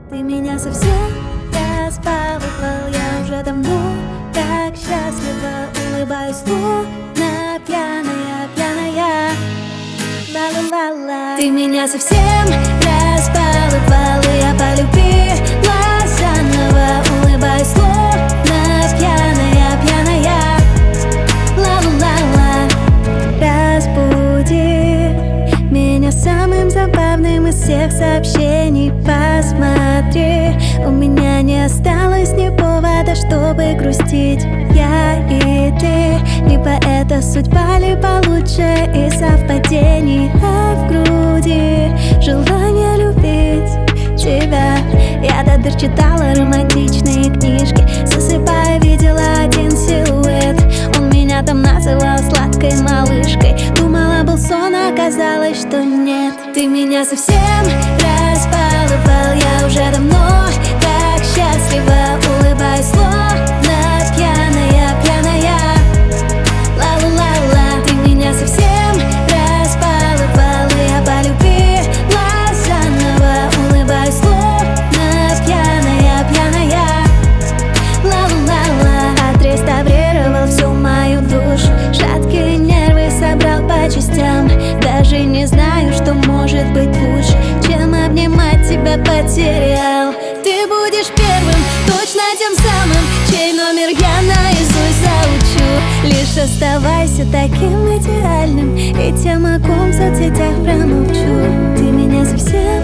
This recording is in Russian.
Ты меня совсем разбаловал, я уже давно так счастлива. Улыбаюсь, словно пьяная, пьяная. Ла-ла-ла-ла. Ты меня совсем разбаловал, и я полюбила заново. Улыбаюсь, словно пьяная, пьяная. Ла-ла-ла-ла. Разбуди меня самым забавным из всех сообщений. Посмотри, у меня не осталось ни повода, чтобы грустить. Я и ты, либо это судьба, либо лучше из совпадений. А в груди желание любить тебя. Я до дыр читала романтичные книжки, засыпая, видела один силуэт. Он меня там называл сладкой малышкой. Думала, был сон, а оказалось, что нет. Ты меня совсем разбаловал, я уже давно так счастлива. Улыбаюсь, словно пьяная, пьяная. Ла-ла-ла-ла. Ты меня совсем разбаловал, и я полюбила заново. Улыбаюсь, словно пьяная, пьяная. Ла-ла-ла-ла. Отреставрировал всю мою душу, шаткие нервы собрал по частям. Даже не знаю, что может быть лучше, чем обнимать тебя потерял. Ты будешь первым, точно тем самым, чей номер я наизусть заучу. Лишь оставайся таким идеальным, и тем, о ком в соцсетях промолчу. Ты меня совсем